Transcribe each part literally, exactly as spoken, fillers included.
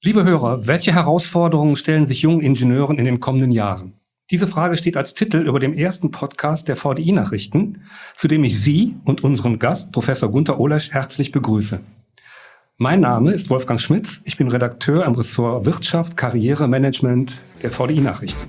Liebe Hörer, welche Herausforderungen stellen sich jungen Ingenieuren in den kommenden Jahren? Diese Frage steht als Titel über dem ersten Podcast der V D I-Nachrichten, zu dem ich Sie und unseren Gast, Professor Gunter Olesch, herzlich begrüße. Mein Name ist Wolfgang Schmitz, ich bin Redakteur am Ressort Wirtschaft, Karrieremanagement der V D I-Nachrichten.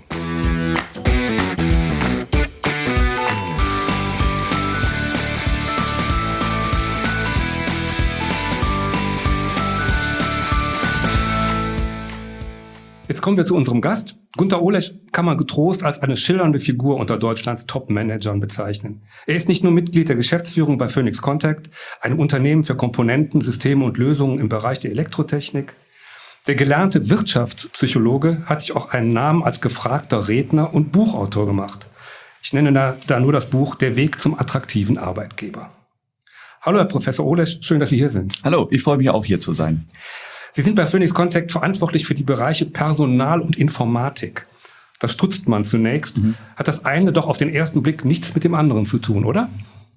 Jetzt kommen wir zu unserem Gast. Gunter Olesch kann man getrost als eine schillernde Figur unter Deutschlands Top-Managern bezeichnen. Er ist nicht nur Mitglied der Geschäftsführung bei Phoenix Contact, einem Unternehmen für Komponenten, Systeme und Lösungen im Bereich der Elektrotechnik. Der gelernte Wirtschaftspsychologe hat sich auch einen Namen als gefragter Redner und Buchautor gemacht. Ich nenne da, da nur das Buch Der Weg zum attraktiven Arbeitgeber. Hallo, Herr Professor Olesch, schön, dass Sie hier sind. Hallo, ich freue mich auch hier zu sein. Sie sind bei Phoenix Contact verantwortlich für die Bereiche Personal und Informatik. Das stutzt man zunächst. Mhm. Hat das eine doch auf den ersten Blick nichts mit dem anderen zu tun, oder?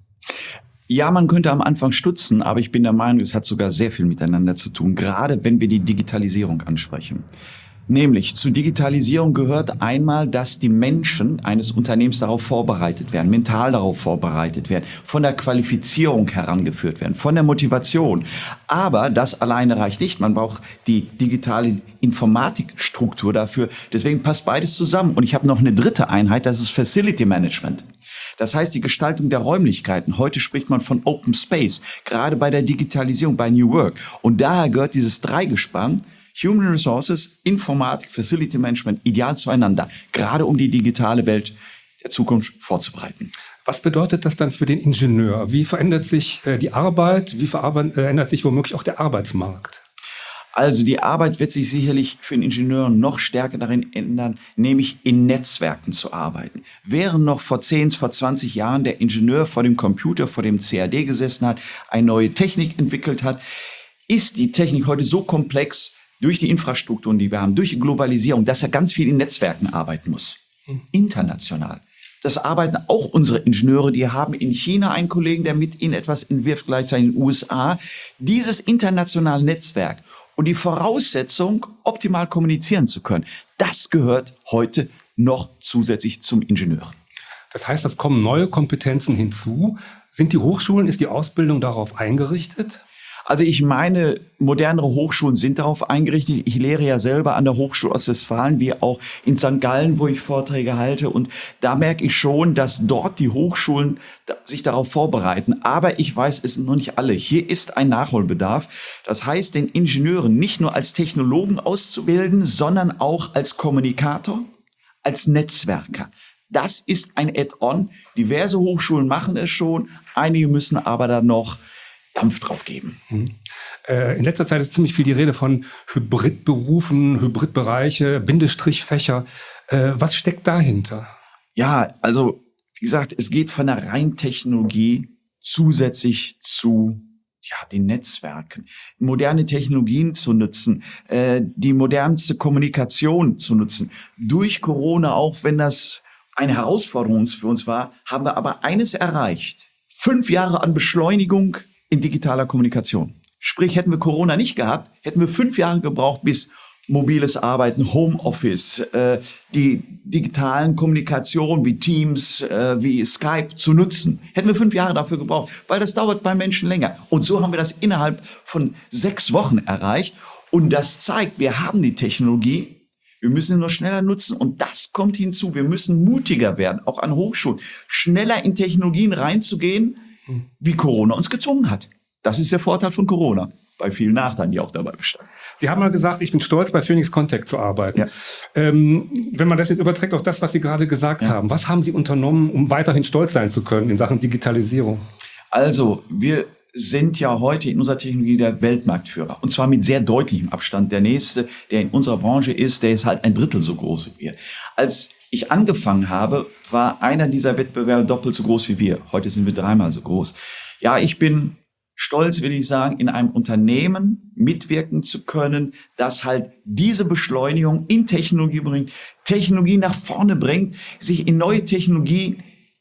Ja, man könnte am Anfang stutzen, aber ich bin der Meinung, es hat sogar sehr viel miteinander zu tun, gerade wenn wir die Digitalisierung ansprechen. Nämlich zur Digitalisierung gehört einmal, dass die Menschen eines Unternehmens darauf vorbereitet werden, mental darauf vorbereitet werden, von der Qualifizierung herangeführt werden, von der Motivation. Aber das alleine reicht nicht. Man braucht die digitale Informatikstruktur dafür. Deswegen passt beides zusammen. Und ich habe noch eine dritte Einheit, das ist Facility Management. Das heißt, die Gestaltung der Räumlichkeiten. Heute spricht man von Open Space, gerade bei der Digitalisierung, bei New Work. Und daher gehört dieses Dreigespann, Human Resources, Informatik, Facility Management, ideal zueinander, gerade um die digitale Welt der Zukunft vorzubereiten. Was bedeutet das dann für den Ingenieur? Wie verändert sich äh, die Arbeit? Wie verändert sich womöglich auch der Arbeitsmarkt? Also die Arbeit wird sich sicherlich für den Ingenieur noch stärker darin ändern, nämlich in Netzwerken zu arbeiten. Während noch vor zehn, vor zwanzig Jahren der Ingenieur vor dem Computer, vor dem C A D gesessen hat, eine neue Technik entwickelt hat, ist die Technik heute so komplex, durch die Infrastrukturen, die wir haben, durch die Globalisierung, dass er ganz viel in Netzwerken arbeiten muss. International. Das arbeiten auch unsere Ingenieure. Die haben in China einen Kollegen, der mit ihnen etwas entwirft, gleichzeitig in den U S A. Dieses internationale Netzwerk und die Voraussetzung, optimal kommunizieren zu können, das gehört heute noch zusätzlich zum Ingenieur. Das heißt, es kommen neue Kompetenzen hinzu. Sind die Hochschulen, ist die Ausbildung darauf eingerichtet? Also ich meine, modernere Hochschulen sind darauf eingerichtet. Ich lehre ja selber an der Hochschule Ostwestfalen, wie auch in Sankt Gallen, wo ich Vorträge halte. Und da merke ich schon, dass dort die Hochschulen sich darauf vorbereiten. Aber ich weiß, es sind noch nicht alle. Hier ist ein Nachholbedarf. Das heißt, den Ingenieuren nicht nur als Technologen auszubilden, sondern auch als Kommunikator, als Netzwerker. Das ist ein Add-on. Diverse Hochschulen machen es schon. Einige müssen aber dann noch Dampf drauf geben. Mhm. Äh, in letzter Zeit ist ziemlich viel die Rede von Hybridberufen, Hybridbereiche, Bindestrichfächer. Äh, was steckt dahinter? Ja, also wie gesagt, es geht von der Reintechnologie zusätzlich zu ja, den Netzwerken, moderne Technologien zu nutzen, äh, die modernste Kommunikation zu nutzen. Durch Corona, auch wenn das eine Herausforderung für uns war, haben wir aber eines erreicht. Fünf Jahre an Beschleunigung in digitaler Kommunikation. Sprich, hätten wir Corona nicht gehabt, hätten wir fünf Jahre gebraucht, bis mobiles Arbeiten, Homeoffice, äh, die digitalen Kommunikationen wie Teams, äh, wie Skype zu nutzen. Hätten wir fünf Jahre dafür gebraucht, weil das dauert bei Menschen länger. Und so haben wir das innerhalb von sechs Wochen erreicht. Und das zeigt, wir haben die Technologie, wir müssen sie nur schneller nutzen. Und das kommt hinzu. Wir müssen mutiger werden, auch an Hochschulen, schneller in Technologien reinzugehen, wie Corona uns gezwungen hat. Das ist der Vorteil von Corona, bei vielen Nachteilen, die auch dabei bestanden. Sie haben mal gesagt, ich bin stolz, bei Phoenix Contact zu arbeiten. Ja. Ähm, wenn man das jetzt überträgt auf das, was Sie gerade gesagt ja. haben, was haben Sie unternommen, um weiterhin stolz sein zu können in Sachen Digitalisierung? Also, wir sind ja heute in unserer Technologie der Weltmarktführer. Und zwar mit sehr deutlichem Abstand. Der nächste, der in unserer Branche ist, der ist halt ein Drittel so groß wie wir. Als ich angefangen habe, war einer dieser Wettbewerber doppelt so groß wie wir. Heute sind wir dreimal so groß. Ja, ich bin stolz, will ich sagen, in einem Unternehmen mitwirken zu können, das halt diese Beschleunigung in Technologie bringt, Technologie nach vorne bringt, sich in neue Technologie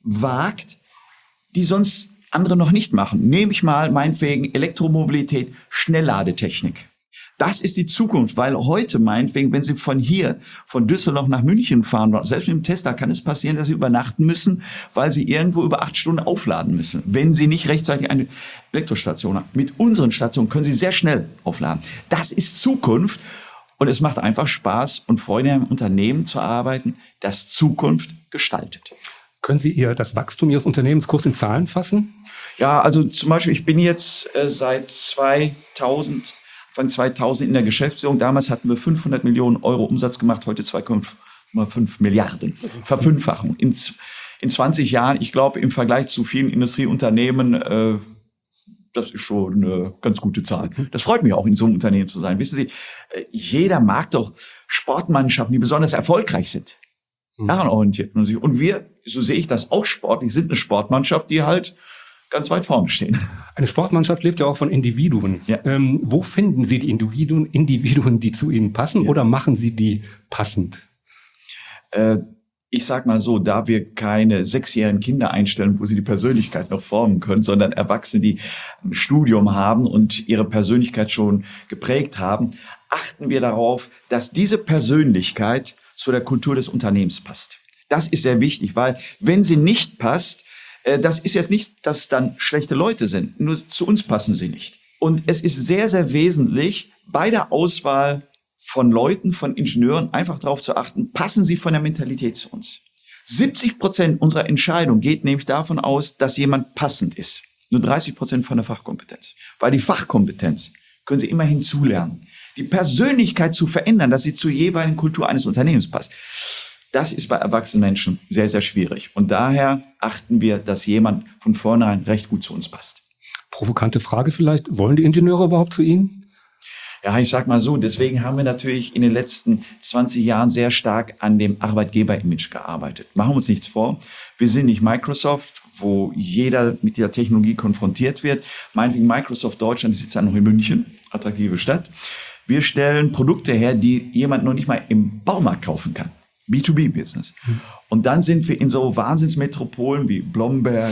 wagt, die sonst andere noch nicht machen. Nehme ich mal meinetwegen Elektromobilität, Schnellladetechnik. Das ist die Zukunft, weil heute meinetwegen, wenn Sie von hier, von Düsseldorf nach München fahren, selbst mit dem Tesla kann es passieren, dass Sie übernachten müssen, weil Sie irgendwo über acht Stunden aufladen müssen, wenn Sie nicht rechtzeitig eine Elektrostation haben. Mit unseren Stationen können Sie sehr schnell aufladen. Das ist Zukunft und es macht einfach Spaß und Freude, im Unternehmen zu arbeiten, das Zukunft gestaltet. Können Sie Ihr, das Wachstum Ihres Unternehmens kurz in Zahlen fassen? Ja, also zum Beispiel, ich bin jetzt äh, seit zweitausend Anfang zweitausend in der Geschäftsführung. Damals hatten wir fünfhundert Millionen Euro Umsatz gemacht, heute zwei Komma fünf Milliarden. Verfünffachung. In, in zwanzig Jahren, ich glaube, im Vergleich zu vielen Industrieunternehmen, äh, das ist schon eine ganz gute Zahl. Das freut mich auch, in so einem Unternehmen zu sein. Wissen Sie, jeder mag doch Sportmannschaften, die besonders erfolgreich sind. Daran orientiert man sich. Und wir, so sehe ich das auch sportlich, sind eine Sportmannschaft, die halt ganz weit vorne stehen. Eine Sportmannschaft lebt ja auch von Individuen. Ja. Ähm, wo finden Sie die Individuen, Individuen, die zu Ihnen passen, Ja. oder machen Sie die passend? Äh, ich sag mal so, da wir keine sechsjährigen Kinder einstellen, wo sie die Persönlichkeit noch formen können, sondern Erwachsene, die ein Studium haben und ihre Persönlichkeit schon geprägt haben, achten wir darauf, dass diese Persönlichkeit zu der Kultur des Unternehmens passt. Das ist sehr wichtig, weil wenn sie nicht passt, äh, das ist jetzt nicht, dass dann schlechte Leute sind, nur zu uns passen sie nicht. Und es ist sehr, sehr wesentlich, bei der Auswahl von Leuten, von Ingenieuren einfach darauf zu achten, passen sie von der Mentalität zu uns. siebzig Prozent unserer Entscheidung geht nämlich davon aus, dass jemand passend ist. Nur dreißig Prozent von der Fachkompetenz. Weil die Fachkompetenz können Sie immer hinzulernen. Die Persönlichkeit zu verändern, dass sie zur jeweiligen Kultur eines Unternehmens passt, das ist bei erwachsenen Menschen sehr, sehr schwierig. Und daher achten wir, dass jemand von vornherein recht gut zu uns passt. Provokante Frage vielleicht. Wollen die Ingenieure überhaupt zu Ihnen? Ja, ich sag mal so, deswegen haben wir natürlich in den letzten zwanzig Jahren sehr stark an dem Arbeitgeber-Image gearbeitet. Machen wir uns nichts vor. Wir sind nicht Microsoft, wo jeder mit dieser Technologie konfrontiert wird. Meinetwegen Microsoft Deutschland, die sitzt ja noch in München, attraktive Stadt. Wir stellen Produkte her, die jemand noch nicht mal im Baumarkt kaufen kann. B zwei B-Business. Mhm. Und dann sind wir in so Wahnsinnsmetropolen wie Blomberg,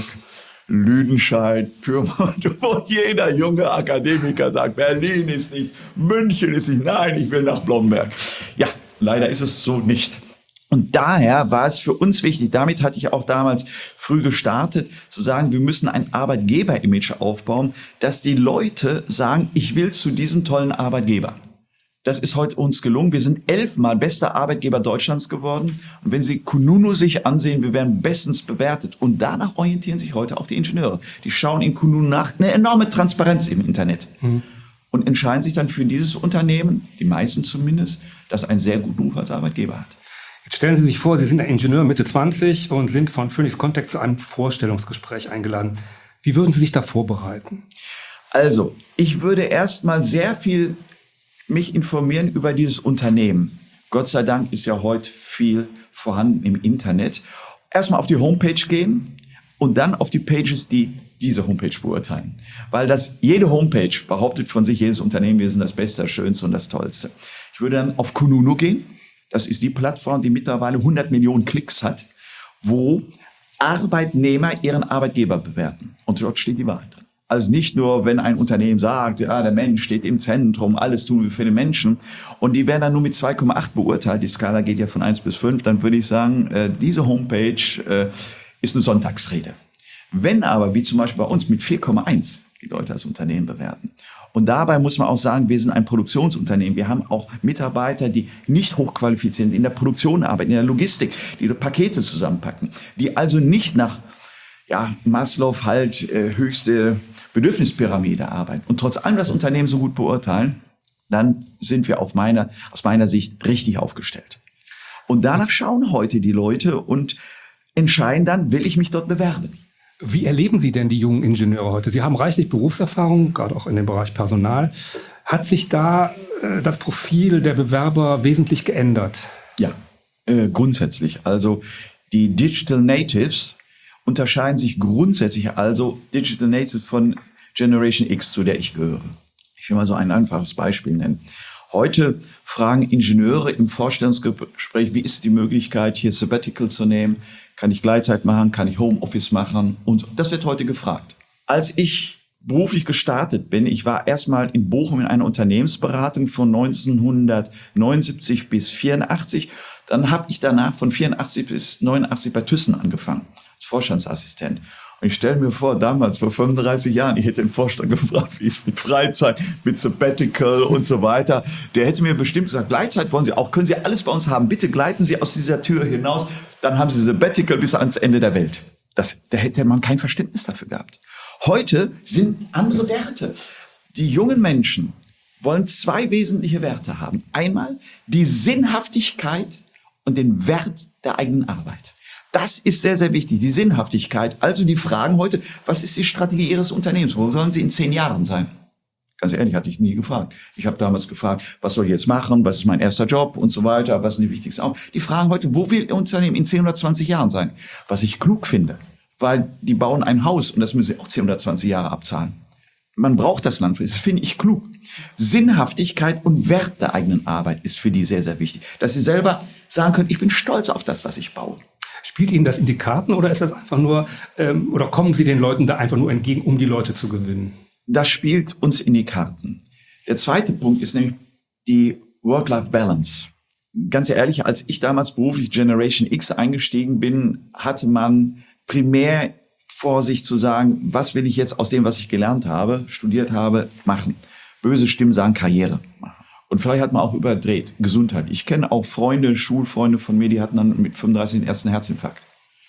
Lüdenscheid, Pyrmont, wo jeder junge Akademiker sagt, Berlin ist nichts, München ist nicht, nein, ich will nach Blomberg. Ja, leider ist es so nicht. Und daher war es für uns wichtig, damit hatte ich auch damals früh gestartet, zu sagen, wir müssen ein Arbeitgeber-Image aufbauen, dass die Leute sagen, ich will zu diesem tollen Arbeitgeber. Das ist heute uns gelungen. Wir sind elfmal bester Arbeitgeber Deutschlands geworden. Und wenn Sie Kununu sich ansehen, wir werden bestens bewertet. Und danach orientieren sich heute auch die Ingenieure. Die schauen in Kununu nach, eine enorme Transparenz im Internet. Mhm. Und entscheiden sich dann für dieses Unternehmen, die meisten zumindest, das einen sehr guten Ruf als Arbeitgeber hat. Jetzt stellen Sie sich vor, Sie sind ein Ingenieur Mitte zwanzig und sind von Phoenix Contact zu einem Vorstellungsgespräch eingeladen. Wie würden Sie sich da vorbereiten? Also, ich würde erst mal sehr viel mich informieren über dieses Unternehmen. Gott sei Dank ist ja heute viel vorhanden im Internet. Erstmal auf die Homepage gehen und dann auf die Pages, die diese Homepage beurteilen. Weil das, jede Homepage behauptet von sich, jedes Unternehmen, wir sind das Beste, das Schönste und das Tollste. Ich würde dann auf Kununu gehen. Das ist die Plattform, die mittlerweile hundert Millionen Klicks hat, wo Arbeitnehmer ihren Arbeitgeber bewerten. Und dort steht die Wahrheit drin. Also nicht nur, wenn ein Unternehmen sagt, ja, der Mensch steht im Zentrum, alles tun wir für den Menschen. Und die werden dann nur mit zwei Komma acht beurteilt. Die Skala geht ja von eins bis fünf. Dann würde ich sagen, äh, diese Homepage äh, ist eine Sonntagsrede. Wenn aber, wie zum Beispiel bei uns, mit vier Komma eins die Leute das Unternehmen bewerten. Und dabei muss man auch sagen, wir sind ein Produktionsunternehmen. Wir haben auch Mitarbeiter, die nicht hochqualifiziert sind, in der Produktion arbeiten, in der Logistik, die Pakete zusammenpacken, die also nicht nach ja, Maslow halt äh, höchste Bedürfnispyramide arbeiten und trotz allem das Unternehmen so gut beurteilen, dann sind wir auf meiner, aus meiner Sicht richtig aufgestellt. Und danach schauen heute die Leute und entscheiden dann, will ich mich dort bewerben. Wie erleben Sie denn die jungen Ingenieure heute? Sie haben reichlich Berufserfahrung, gerade auch in dem Bereich Personal. Hat sich da äh, das Profil der Bewerber wesentlich geändert? Ja, äh, grundsätzlich. Also die Digital Natives unterscheiden sich grundsätzlich, also Digital Natives von Generation X, zu der ich gehöre. Ich will mal so ein einfaches Beispiel nennen. Heute fragen Ingenieure im Vorstellungsgespräch, wie ist die Möglichkeit, hier Sabbatical zu nehmen? Kann ich Gleitzeit machen? Kann ich Homeoffice machen? Und das wird heute gefragt. Als ich beruflich gestartet bin, ich war erstmal in Bochum in einer Unternehmensberatung von neunzehnhundertneunundsiebzig bis vierundachtzig. Dann habe ich danach von vierundachtzig bis neunundachtzig bei Thyssen angefangen, als Vorstandsassistent. Und ich stelle mir vor, damals, vor fünfunddreißig Jahren, ich hätte den Vorstand gefragt, wie es mit Freizeit, mit Sabbatical und so weiter. Der hätte mir bestimmt gesagt, Gleitzeit wollen Sie auch, können Sie alles bei uns haben. Bitte gleiten Sie aus dieser Tür hinaus, dann haben Sie Sabbatical bis ans Ende der Welt. Das, da hätte man kein Verständnis dafür gehabt. Heute sind andere Werte. Die jungen Menschen wollen zwei wesentliche Werte haben. Einmal die Sinnhaftigkeit und den Wert der eigenen Arbeit. Das ist sehr, sehr wichtig, die Sinnhaftigkeit. Also die fragen heute, was ist die Strategie Ihres Unternehmens? Wo sollen Sie in zehn Jahren sein? Ganz ehrlich, hatte ich nie gefragt. Ich habe damals gefragt, was soll ich jetzt machen? Was ist mein erster Job? Und so weiter. Was sind die wichtigsten Aufgaben? Die fragen heute, wo will Ihr Unternehmen in zehn oder zwanzig Jahren sein? Was ich klug finde, weil die bauen ein Haus und das müssen sie auch zehn oder zwanzig Jahre abzahlen. Man braucht das Land, das finde ich klug. Sinnhaftigkeit und Wert der eigenen Arbeit ist für die sehr, sehr wichtig. Dass sie selber sagen können, ich bin stolz auf das, was ich baue. Spielt Ihnen das in die Karten oder ist das einfach nur, ähm, oder kommen Sie den Leuten da einfach nur entgegen, um die Leute zu gewinnen? Das spielt uns in die Karten. Der zweite Punkt ist nämlich die Work-Life-Balance. Ganz ehrlich, als ich damals beruflich Generation X eingestiegen bin, hatte man primär vor sich zu sagen, was will ich jetzt aus dem, was ich gelernt habe, studiert habe, machen. Böse Stimmen sagen Karriere machen. Und vielleicht hat man auch überdreht, Gesundheit. Ich kenne auch Freunde, Schulfreunde von mir, die hatten dann mit fünfunddreißig den ersten Herzinfarkt.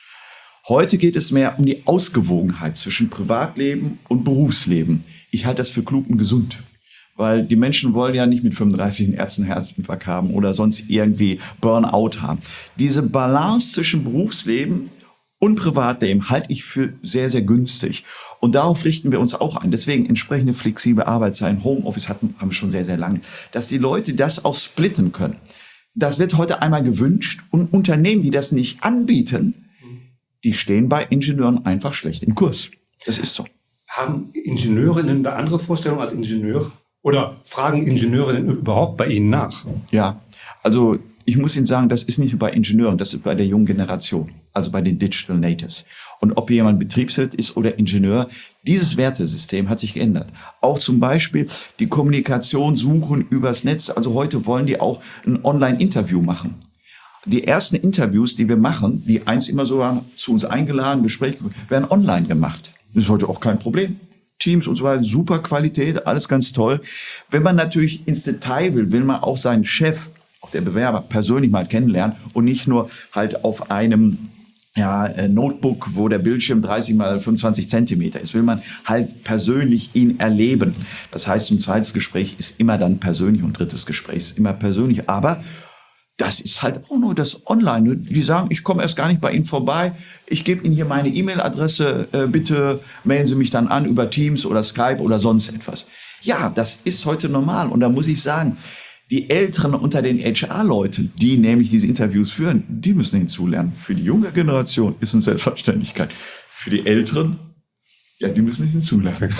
Heute geht es mehr um die Ausgewogenheit zwischen Privatleben und Berufsleben. Ich halte das für klug und gesund. Weil die Menschen wollen ja nicht mit fünfunddreißig den ersten Herzinfarkt haben oder sonst irgendwie Burnout haben. Diese Balance zwischen Berufsleben und Privatleben halte ich für sehr, sehr günstig. Und darauf richten wir uns auch ein. Deswegen entsprechende flexible Arbeitszeiten, Homeoffice hatten, haben wir schon sehr, sehr lange. Dass die Leute das auch splitten können. Das wird heute einmal gewünscht. Und Unternehmen, die das nicht anbieten, die stehen bei Ingenieuren einfach schlecht im Kurs. Das ist so. Haben Ingenieurinnen eine andere Vorstellung als Ingenieur? Oder fragen Ingenieurinnen überhaupt bei Ihnen nach? Ja, also ich muss Ihnen sagen, das ist nicht nur bei Ingenieuren, das ist bei der jungen Generation, also bei den Digital Natives. Und ob jemand Betriebswirt ist oder Ingenieur, dieses Wertesystem hat sich geändert. Auch zum Beispiel die Kommunikation suchen übers Netz. Also heute wollen die auch ein Online-Interview machen. Die ersten Interviews, die wir machen, die eins immer so waren, zu uns eingeladen, Gespräche, werden online gemacht. Das ist heute auch kein Problem. Teams und so weiter, super Qualität, alles ganz toll. Wenn man natürlich ins Detail will, will man auch seinen Chef, auch der Bewerber, persönlich mal kennenlernen und nicht nur halt auf einem ja, Notebook, wo der Bildschirm dreißig mal fünfundzwanzig Zentimeter ist, will man halt persönlich ihn erleben. Das heißt, ein zweites Gespräch ist immer dann persönlich und drittes Gespräch ist immer persönlich. Aber das ist halt auch nur das Online. Die sagen, ich komme erst gar nicht bei Ihnen vorbei. Ich gebe Ihnen hier meine E-Mail-Adresse. Äh, bitte melden Sie mich dann an über Teams oder Skype oder sonst etwas. Ja, das ist heute normal. Und da muss ich sagen, die Älteren unter den H R-Leuten, die nämlich diese Interviews führen, die müssen hinzulernen. Für die junge Generation ist eine Selbstverständlichkeit. Für die Älteren, ja, die müssen hinzulernen.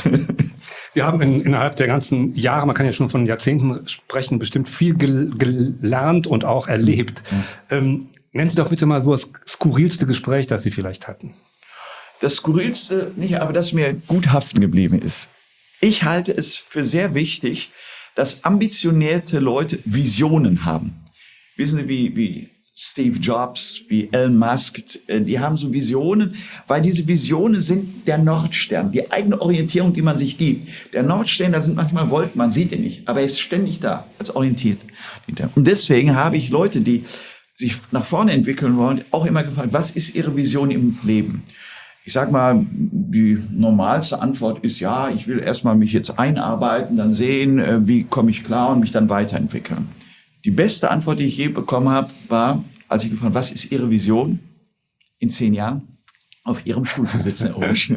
Sie haben in, innerhalb der ganzen Jahre, man kann ja schon von Jahrzehnten sprechen, bestimmt viel gel gelernt und auch erlebt. Ja. Ähm, nennen Sie doch bitte mal so das skurrilste Gespräch, das Sie vielleicht hatten. Das skurrilste nicht, aber das mir gut haften geblieben ist. Ich halte es für sehr wichtig, dass ambitionierte Leute Visionen haben. Wissen Sie, wie, wie Steve Jobs, wie Elon Musk, die haben so Visionen, weil diese Visionen sind der Nordstern, die eigene Orientierung, die man sich gibt. Der Nordstern, da sind manchmal Wolken, man sieht ihn nicht, aber er ist ständig da, als orientiert. Und deswegen habe ich Leute, die sich nach vorne entwickeln wollen, auch immer gefragt, was ist ihre Vision im Leben? Ich sag mal, die normalste Antwort ist, ja, ich will erstmal mich jetzt einarbeiten, dann sehen, wie komme ich klar und mich dann weiterentwickeln. Die beste Antwort, die ich je bekommen habe, war, als ich gefragt habe, was ist Ihre Vision in zehn Jahren? Auf Ihrem Stuhl zu sitzen.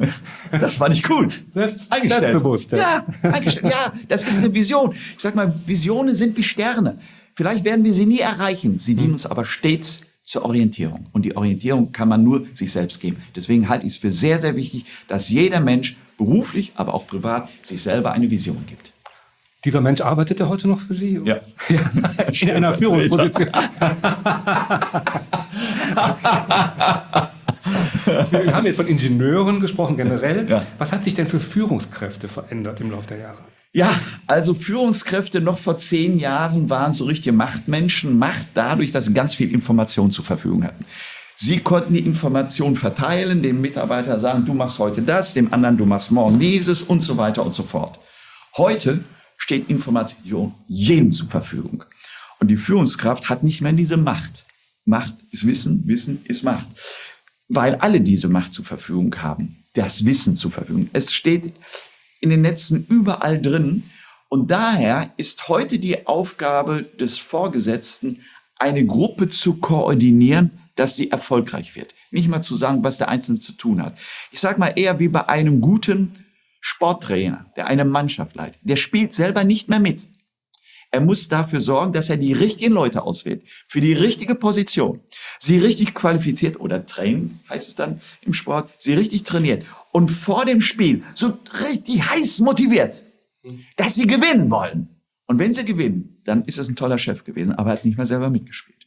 Das war nicht cool. Eingestellt. Selbstbewusst. Ja, eingestellt. Ja, das ist eine Vision. Ich sag mal, Visionen sind wie Sterne. Vielleicht werden wir sie nie erreichen. Sie dienen uns aber stets zur Orientierung. Und die Orientierung kann man nur sich selbst geben. Deswegen halte ich es für sehr, sehr wichtig, dass jeder Mensch beruflich, aber auch privat sich selber eine Vision gibt. Dieser Mensch arbeitet er heute noch für Sie? Ja. Ja. In einer Führungsposition. Wir haben jetzt von Ingenieuren gesprochen generell. Ja. Was hat sich denn für Führungskräfte verändert im Laufe der Jahre? Ja, also Führungskräfte noch vor zehn Jahren waren so richtige Machtmenschen. Macht dadurch, dass sie ganz viel Information zur Verfügung hatten. Sie konnten die Information verteilen, dem Mitarbeiter sagen, du machst heute das, dem anderen, du machst morgen dieses und so weiter und so fort. Heute steht Information jedem zur Verfügung. Und die Führungskraft hat nicht mehr diese Macht. Macht ist Wissen, Wissen ist Macht. Weil alle diese Macht zur Verfügung haben, das Wissen zur Verfügung. Es steht in den Netzen überall drin. Und daher ist heute die Aufgabe des Vorgesetzten, eine Gruppe zu koordinieren, dass sie erfolgreich wird. Nicht mal zu sagen, was der Einzelne zu tun hat. Ich sage mal eher wie bei einem guten Sporttrainer, der eine Mannschaft leitet. Der spielt selber nicht mehr mit. Er muss dafür sorgen, dass er die richtigen Leute auswählt, für die richtige Position, sie richtig qualifiziert oder trainen, heißt es dann im Sport, sie richtig trainiert und vor dem Spiel so richtig heiß motiviert, dass sie gewinnen wollen. Und wenn sie gewinnen, dann ist es ein toller Chef gewesen, aber er hat nicht mehr selber mitgespielt.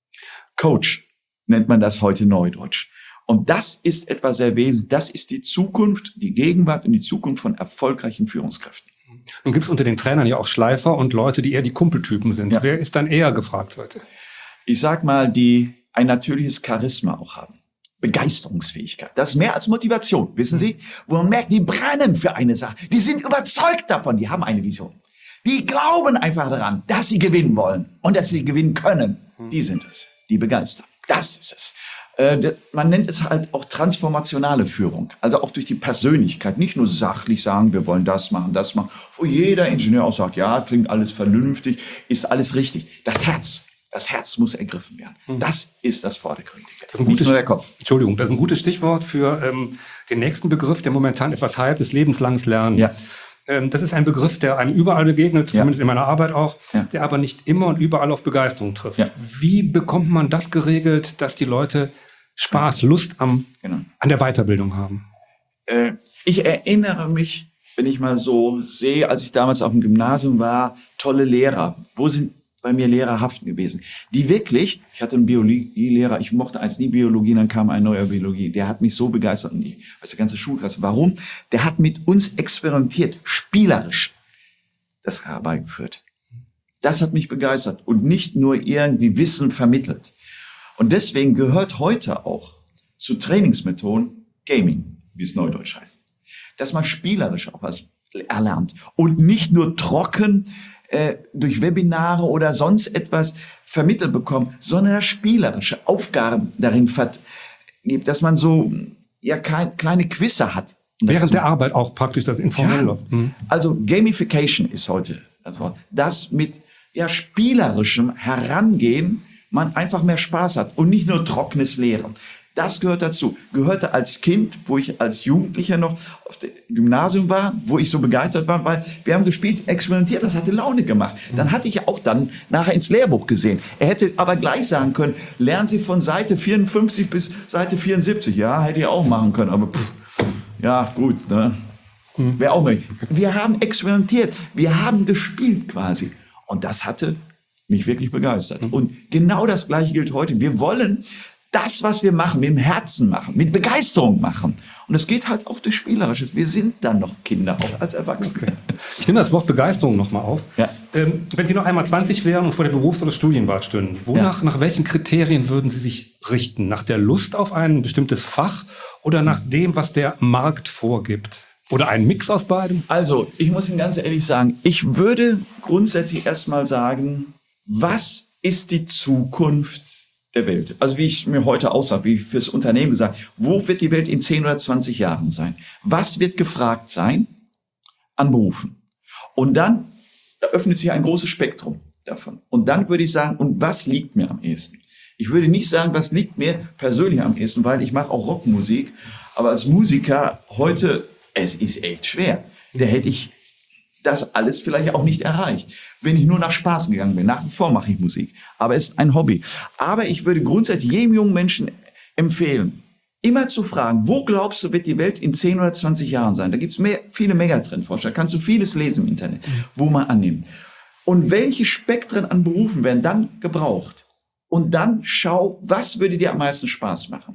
Coach nennt man das heute neudeutsch. Und das ist etwas sehr wesentlich. Das ist die Zukunft, die Gegenwart und die Zukunft von erfolgreichen Führungskräften. Nun gibt es unter den Trainern ja auch Schleifer und Leute, die eher die Kumpeltypen sind. Ja. Wer ist dann eher gefragt heute? Ich sag mal, die ein natürliches Charisma auch haben. Begeisterungsfähigkeit. Das ist mehr als Motivation, wissen Sie? Wo man merkt, die brennen für eine Sache. Die sind überzeugt davon, die haben eine Vision. Die glauben einfach daran, dass sie gewinnen wollen und dass sie gewinnen können. Die sind es, die begeistern. Das ist es. Äh, man nennt es halt auch transformationale Führung. Also auch durch die Persönlichkeit. Nicht nur sachlich sagen, wir wollen das machen, das machen. Wo jeder Ingenieur auch sagt, ja, klingt alles vernünftig, ist alles richtig. Das Herz. Das Herz muss ergriffen werden. Das ist das Vordergründige. Das ist ein Nicht gutes, nur der Kopf. Entschuldigung, das ist ein gutes Stichwort für ähm, den nächsten Begriff, der momentan etwas hype ist, lebenslanges Lernen. Ja. Ähm, das ist ein Begriff, der einem überall begegnet, Ja. zumindest in meiner Arbeit auch, Ja. der aber nicht immer und überall auf Begeisterung trifft. Ja. Wie bekommt man das geregelt, dass die Leute Spaß, Lust am, Genau. an der Weiterbildung haben? Äh, ich erinnere mich, wenn ich mal so sehe, als ich damals auf dem Gymnasium war, tolle Lehrer. Wo sind bei mir Lehrer haften gewesen? Die wirklich, ich hatte einen Biologielehrer, ich mochte eins nie Biologie, dann kam ein neuer Biologie. Der hat mich so begeistert, und ich weiß, die ganze Schulklasse. Warum? Der hat mit uns experimentiert, spielerisch das herbeigeführt. Das hat mich begeistert und nicht nur irgendwie Wissen vermittelt. Und deswegen gehört heute auch zu Trainingsmethoden Gaming, wie es neudeutsch heißt. Dass man spielerisch auch was erlernt und nicht nur trocken äh, durch Webinare oder sonst etwas vermittelt bekommt, sondern dass spielerische Aufgaben darin gibt, dass man so ja kein, kleine Quizze hat. Um das Während zu- der Arbeit auch praktisch das informell Ja. läuft. Hm. Also Gamification ist heute das Wort. Das mit ja, spielerischem Herangehen man einfach mehr Spaß hat und nicht nur trockenes Lehren. Das gehört dazu. Gehörte als Kind, wo ich als Jugendlicher noch auf dem Gymnasium war, wo ich so begeistert war, weil wir haben gespielt, experimentiert, das hatte Laune gemacht. Dann hatte ich auch dann nachher ins Lehrbuch gesehen. Er hätte aber gleich sagen können, lernen Sie von Seite vierundfünfzig bis Seite vierundsiebzig. Ja, hätte ich auch machen können, aber pff, ja, gut, ne? Wäre auch möglich. Wir haben experimentiert, wir haben gespielt quasi. Und das hatte mich wirklich begeistert. Und genau das Gleiche gilt heute. Wir wollen das, was wir machen, mit dem Herzen machen, mit Begeisterung machen. Und das geht halt auch durch Spielerisches. Wir sind dann noch Kinder, auch als Erwachsene. Ich nehme das Wort Begeisterung nochmal auf. Ja. Ähm, wenn Sie noch einmal zwanzig wären und vor der Berufs- oder Studienwahl stünden, wonach, Ja. nach welchen Kriterien würden Sie sich richten? Nach der Lust auf ein bestimmtes Fach oder nach dem, was der Markt vorgibt? Oder ein Mix aus beidem? Also, ich muss Ihnen ganz ehrlich sagen, ich würde grundsätzlich erstmal sagen, was ist die Zukunft der Welt? Also wie ich mir heute aussage, wie ich fürs Unternehmen gesagt, wo wird die Welt in zehn oder zwanzig Jahren sein? Was wird gefragt sein an Berufen? Und dann da öffnet sich ein großes Spektrum davon. Und dann würde ich sagen, und was liegt mir am ehesten? Ich würde nicht sagen, was liegt mir persönlich am ehesten, weil ich mache auch Rockmusik. Aber als Musiker heute, es ist echt schwer. Da hätte ich das alles vielleicht auch nicht erreicht, wenn ich nur nach Spaß gegangen bin. Nach wie vor mache ich Musik, aber es ist ein Hobby. Aber ich würde grundsätzlich jedem jungen Menschen empfehlen, immer zu fragen, wo glaubst du, wird die Welt in zehn oder zwanzig Jahren sein? Da gibt es mehr, viele Megatrendforscher, da kannst du vieles lesen im Internet, wo man annimmt. Und welche Spektren an Berufen werden dann gebraucht? Und dann schau, was würde dir am meisten Spaß machen?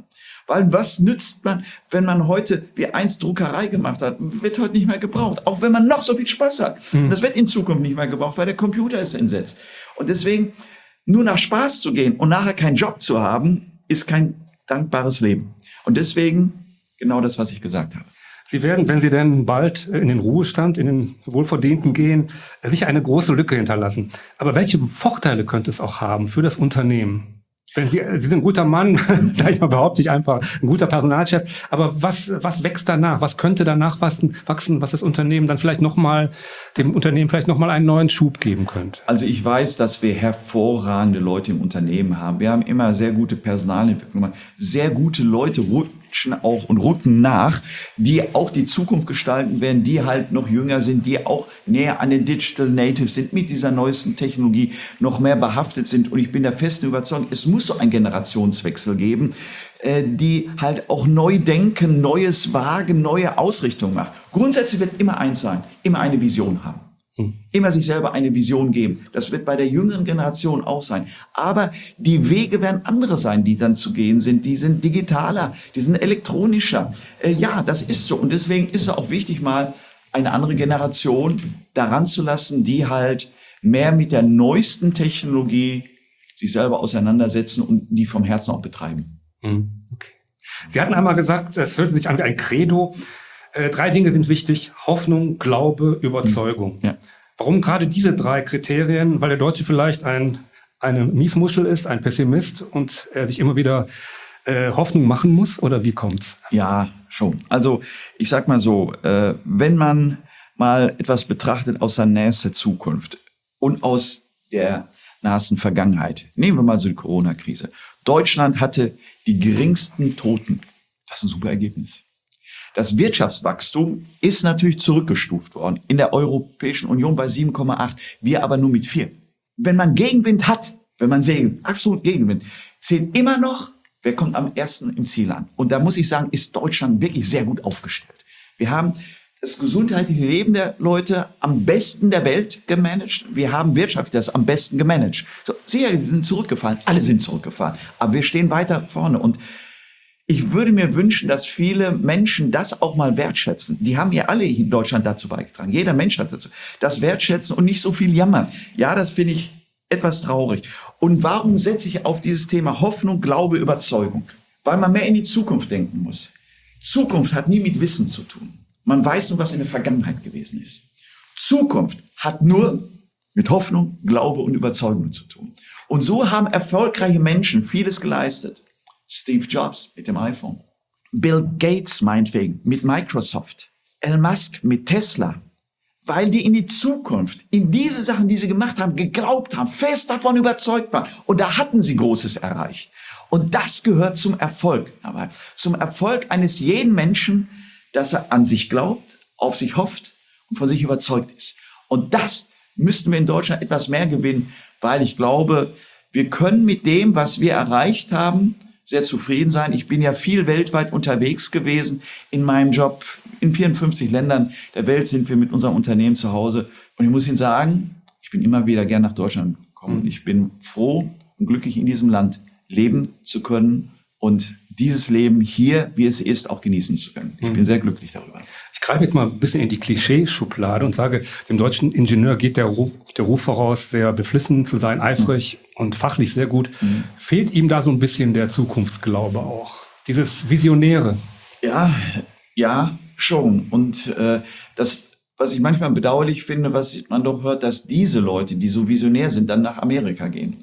Weil was nützt man, wenn man heute wie einst Druckerei gemacht hat, wird heute nicht mehr gebraucht. Auch wenn man noch so viel Spaß hat. Mhm. Und das wird in Zukunft nicht mehr gebraucht, weil der Computer ist entsetzt. Und deswegen, nur nach Spaß zu gehen und nachher keinen Job zu haben, ist kein dankbares Leben. Und deswegen genau das, was ich gesagt habe. Sie werden, wenn Sie denn bald in den Ruhestand, in den Wohlverdienten gehen, sicher eine große Lücke hinterlassen. Aber welche Vorteile könnte es auch haben für das Unternehmen? Wenn Sie, Sie sind ein guter Mann, sage ich mal, behaupte ich einfach, ein guter Personalchef. Aber was, was wächst danach? Was könnte danach wachsen, wachsen, was das Unternehmen dann vielleicht nochmal, dem Unternehmen vielleicht nochmal einen neuen Schub geben könnte? Also ich weiß, dass wir hervorragende Leute im Unternehmen haben. Wir haben immer sehr gute Personalentwicklung gemacht. Sehr gute Leute rutschen auch und rücken nach, die auch die Zukunft gestalten werden, die halt noch jünger sind, die auch näher an den Digital Natives sind, mit dieser neuesten Technologie noch mehr behaftet sind. Und ich bin der festen Überzeugung, es muss so einen Generationswechsel geben, äh, die halt auch neu denken, Neues wagen, neue Ausrichtung machen. Grundsätzlich wird immer eins sein, immer eine Vision haben. Hm. Immer sich selber eine Vision geben. Das wird bei der jüngeren Generation auch sein. Aber die Wege werden andere sein, die dann zu gehen sind. Die sind digitaler, die sind elektronischer. Äh, ja, das ist so. Und deswegen ist es auch wichtig, mal eine andere Generation daran zu lassen, die halt mehr mit der neuesten Technologie sich selber auseinandersetzen und die vom Herzen auch betreiben. Hm. Okay. Sie hatten einmal gesagt, es hört sich an wie ein Credo. Äh, drei Dinge sind wichtig: Hoffnung, Glaube, Überzeugung. Ja. Warum gerade diese drei Kriterien? Weil der Deutsche vielleicht ein, eine Miesmuschel ist, ein Pessimist und er sich immer wieder äh, Hoffnung machen muss? Oder wie kommt's? Ja, schon. Also ich sag mal so, äh, wenn man mal etwas betrachtet aus der nächsten Zukunft und aus der nahesten Vergangenheit. Nehmen wir mal so die Corona-Krise. Deutschland hatte die geringsten Toten. Das ist ein super Ergebnis. Das Wirtschaftswachstum ist natürlich zurückgestuft worden. In der Europäischen Union bei sieben Komma acht, wir aber nur mit vier. Wenn man Gegenwind hat, wenn man Segen, absolut Gegenwind, zählt immer noch, wer kommt am ersten im Ziel an. Und da muss ich sagen, ist Deutschland wirklich sehr gut aufgestellt. Wir haben das gesundheitliche Leben der Leute am besten der Welt gemanagt. Wir haben wirtschaftlich das am besten gemanagt. So, sicher, wir sind zurückgefallen, alle sind zurückgefallen, aber wir stehen weiter vorne. Und ich würde mir wünschen, dass viele Menschen das auch mal wertschätzen. Die haben ja alle in Deutschland dazu beigetragen. Jeder Mensch hat dazu. Das wertschätzen und nicht so viel jammern. Ja, das finde ich etwas traurig. Und warum setze ich auf dieses Thema Hoffnung, Glaube, Überzeugung? Weil man mehr in die Zukunft denken muss. Zukunft hat nie mit Wissen zu tun. Man weiß nur, was in der Vergangenheit gewesen ist. Zukunft hat nur mit Hoffnung, Glaube und Überzeugung zu tun. Und so haben erfolgreiche Menschen vieles geleistet. Steve Jobs mit dem iPhone, Bill Gates meinetwegen mit Microsoft, Elon Musk mit Tesla, weil die in die Zukunft, in diese Sachen, die sie gemacht haben, geglaubt haben, fest davon überzeugt waren. Und da hatten sie Großes erreicht. Und das gehört zum Erfolg. Aber zum Erfolg eines jeden Menschen, dass er an sich glaubt, auf sich hofft und von sich überzeugt ist. Und das müssten wir in Deutschland etwas mehr gewinnen, weil ich glaube, wir können mit dem, was wir erreicht haben, sehr zufrieden sein. Ich bin ja viel weltweit unterwegs gewesen in meinem Job. In vierundfünfzig Ländern der Welt sind wir mit unserem Unternehmen zu Hause. Und ich muss Ihnen sagen, ich bin immer wieder gern nach Deutschland gekommen. Mhm. Ich bin froh und glücklich, in diesem Land leben zu können und dieses Leben hier, wie es ist, auch genießen zu können. Ich bin sehr glücklich darüber. Ich greife jetzt mal ein bisschen in die Klischeeschublade und sage, dem deutschen Ingenieur geht der Ruf, der Ruf voraus, sehr beflissen zu sein, eifrig mhm. und fachlich sehr gut. Mhm. Fehlt ihm da so ein bisschen der Zukunftsglaube auch? Dieses Visionäre? Ja, ja, schon. Und äh, das, was ich manchmal bedauerlich finde, was man doch hört, dass diese Leute, die so visionär sind, dann nach Amerika gehen.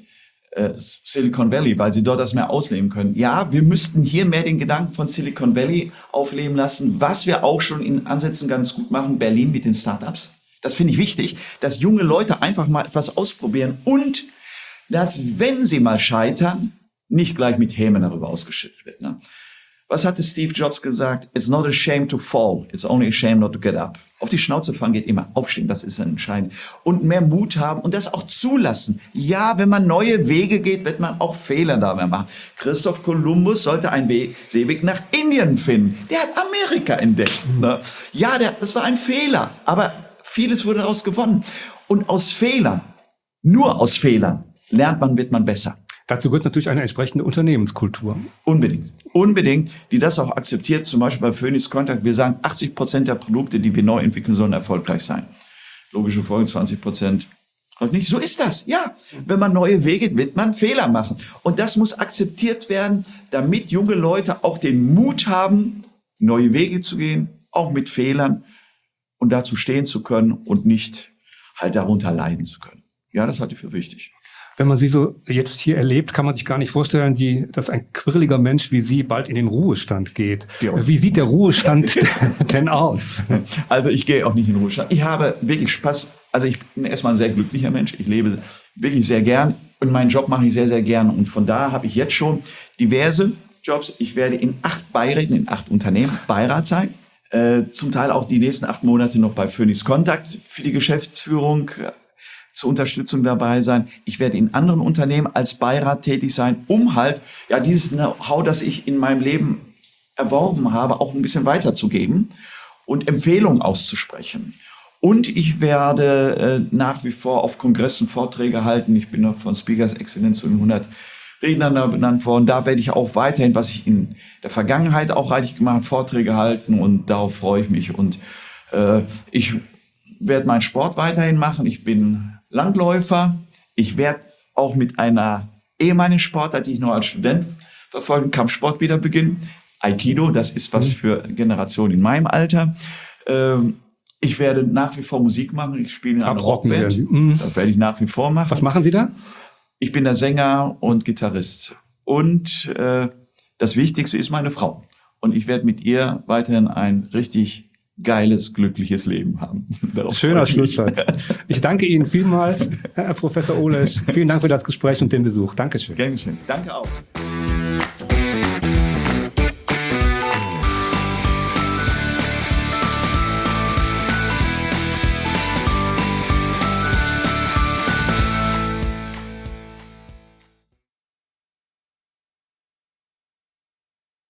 Silicon Valley, weil sie dort das mehr ausleben können. Ja, wir müssten hier mehr den Gedanken von Silicon Valley aufleben lassen, was wir auch schon in Ansätzen ganz gut machen, Berlin mit den Startups. Das finde ich wichtig, dass junge Leute einfach mal etwas ausprobieren und dass, wenn sie mal scheitern, nicht gleich mit Hämen darüber ausgeschüttet wird. Ne? Was hatte Steve Jobs gesagt? It's not a shame to fall, it's only a shame not to get up. Auf die Schnauze fallen geht immer. Aufstehen, das ist entscheidend. Und mehr Mut haben und das auch zulassen. Ja, wenn man neue Wege geht, wird man auch Fehler dabei machen. Christoph Kolumbus sollte einen Weg, Seeweg nach Indien finden. Der hat Amerika entdeckt. Ne? Ja, der, das war ein Fehler, aber vieles wurde daraus gewonnen. Und aus Fehlern, nur aus Fehlern, lernt man, wird man besser. Dazu gehört natürlich eine entsprechende Unternehmenskultur. Unbedingt. Unbedingt, die das auch akzeptiert. Zum Beispiel bei Phoenix Contact. Wir sagen, achtzig Prozent der Produkte, die wir neu entwickeln, sollen erfolgreich sein. Logische Folge, zwanzig Prozent halt nicht. So ist das. Ja. Wenn man neue Wege, wird man Fehler machen. Und das muss akzeptiert werden, damit junge Leute auch den Mut haben, neue Wege zu gehen, auch mit Fehlern und dazu stehen zu können und nicht halt darunter leiden zu können. Ja, das halte ich für wichtig. Wenn man Sie so jetzt hier erlebt, kann man sich gar nicht vorstellen, wie, dass ein quirliger Mensch wie Sie bald in den Ruhestand geht. Ja. Wie sieht der Ruhestand denn aus? Also ich gehe auch nicht in den Ruhestand. Ich habe wirklich Spaß. Also ich bin erstmal ein sehr glücklicher Mensch. Ich lebe wirklich sehr gern und meinen Job mache ich sehr, sehr gern. Und von da habe ich jetzt schon diverse Jobs. Ich werde in acht Beiräten, in acht Unternehmen Beirat sein. Äh, zum Teil auch die nächsten acht Monate noch bei Phoenix Contact für die Geschäftsführung zur Unterstützung dabei sein. Ich werde in anderen Unternehmen als Beirat tätig sein, um halt ja dieses Know-how, das ich in meinem Leben erworben habe, auch ein bisschen weiterzugeben und Empfehlungen auszusprechen. Und ich werde äh, nach wie vor auf Kongressen Vorträge halten. Ich bin noch von Speakers Excellence zu den hundert Rednern benannt worden. Da werde ich auch weiterhin, was ich in der Vergangenheit auch reichlich gemacht habe, Vorträge halten und darauf freue ich mich. Und äh, ich werde meinen Sport weiterhin machen. Ich bin Langläufer. Ich werde auch mit einer ehemaligen Sportart, die ich noch als Student verfolge, Kampfsport wieder beginnen. Aikido, das ist was für Generationen in meinem Alter. Ähm, ich werde nach wie vor Musik machen. Ich spiele in einer Abrocken Rockband. werden. Das werde ich nach wie vor machen. Was machen Sie da? Ich bin der Sänger und Gitarrist. Und äh, das Wichtigste ist meine Frau. Und ich werde mit ihr weiterhin ein richtig geiles, glückliches Leben haben. Schöner Schlusssatz. Ich danke Ihnen vielmals, Herr Professor Olesch. Vielen Dank für das Gespräch und den Besuch. Dankeschön. Gern geschehen. Danke auch.